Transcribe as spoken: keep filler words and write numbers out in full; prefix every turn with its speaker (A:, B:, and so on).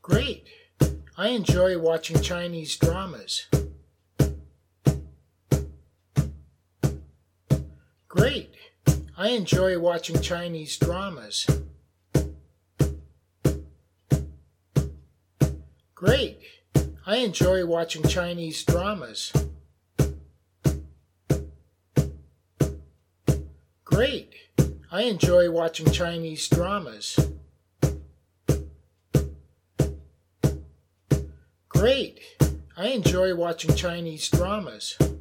A: Great. I enjoy watching Chinese dramas. Great. I enjoy watching Chinese dramas. Great. I enjoy watching Chinese dramas. Great. I enjoy watching Chinese dramas. Great. I enjoy watching Chinese dramas.